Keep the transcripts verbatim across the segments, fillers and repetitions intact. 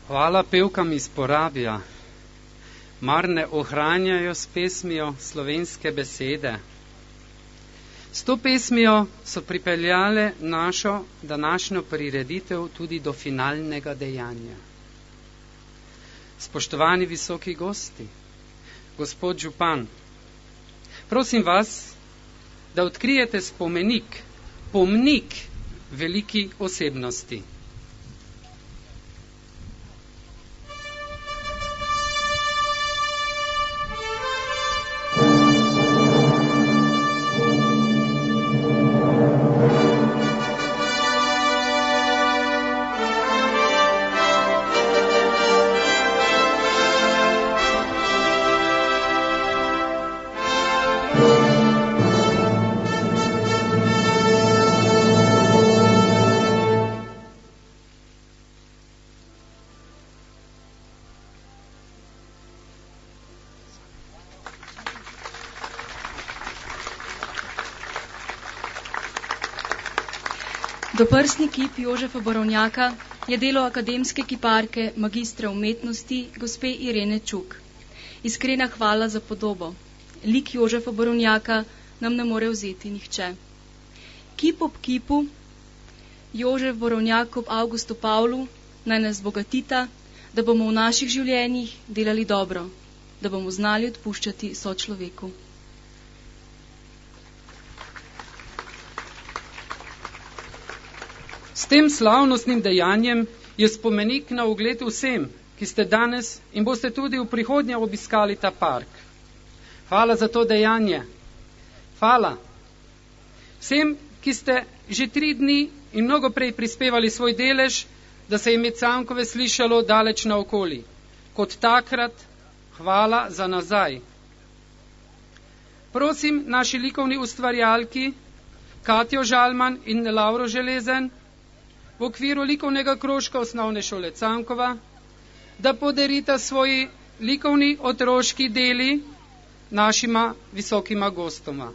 Hvala pevkam iz Porabja. Mar ne ohranjajo s pesmijo slovenske besede. S to pesmijo so pripeljale našo današnjo prireditev tudi do finalnega dejanja. Spoštovani visoki gosti, gospod župan, prosim vas, da odkrijete spomenik, pomnik veliki osebnosti. Doprsni kip Jožefa Borovnjaka je delo akademske kiparke magistra umetnosti gospe Irene Čuk. Iskrena hvala za podobo. Lik Jožefa Borovnjaka nam ne more vzeti nihče. Kip ob kipu, Jožef Borovnjak ob Avgustu Pavlu naj nas bogatita, da bomo v naših življenjih delali dobro, da bomo znali odpuščati sočloveku. S tem slavnostnim dejanjem je spomenik na ogled vsem, ki ste danes in boste tudi v prihodnje obiskali ta park. Hvala za to dejanje. Hvala vsem, ki ste že tri dni in mnogo prej prispevali svoj delež, da se je med Cankove slišalo daleč naokoli. Kot takrat, hvala za nazaj. Prosim naši likovni ustvarjalki, Katjo Žalman in Lauro Železen, v okviru likovnega krožka osnovne šole Cankova, da podarita svoji likovni otroški deli našima visokima gostoma.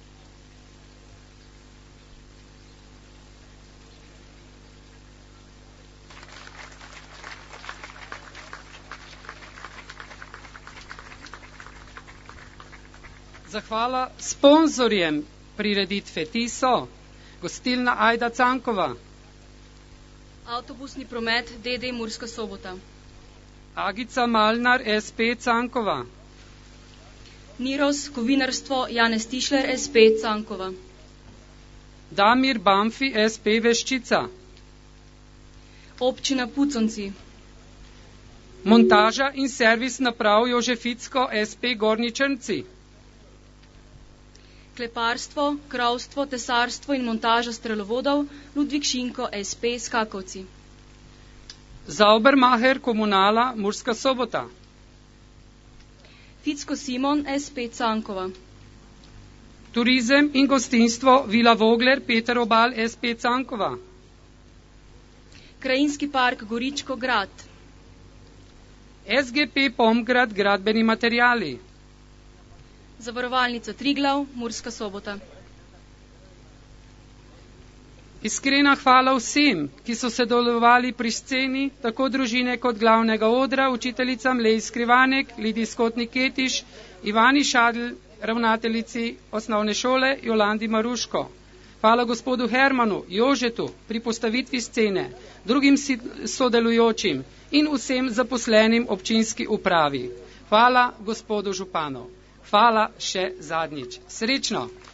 Zahvala sponzorjem prireditve Tiso, gostilna Ajda Cankova, Avtobusni promet D D Murska Sobota, Agica Malnar S P Cankova, Niros kovinarstvo Janez Tišler S P Cankova, Damir Bamfi S P Veščica, Občina Puconci, Montaža in servis naprav Jožeficko S P Gornji Črnci, Kleparstvo, kravstvo, tesarstvo in montaža strelovodov Ludvik Šinko S P Skakovci, Zaubermacher Komunala Murska Sobota, Ficko Simon S P Cankova, Turizem in gostinstvo Vila Vogler Peter Obal S P Cankova, Krajinski park Goričko Grad, S G P Pomgrad Gradbeni materiali, Zavarovalnica Triglav Murska Sobota. Iskrena hvala vsem, ki so sodelovali pri sceni, tako družine kot glavnega odra, učiteljicam Lej Skrivanek, Lidiji Skotnik Ketiš, Ivani Šadl, ravnateljici osnovne šole Jolandi Maruško. Hvala gospodu Hermanu, Jožetu pri postavitvi scene, drugim sodelujočim in vsem zaposlenim občinski upravi. Hvala gospodu županu. Hvala še zadnjič. Srečno!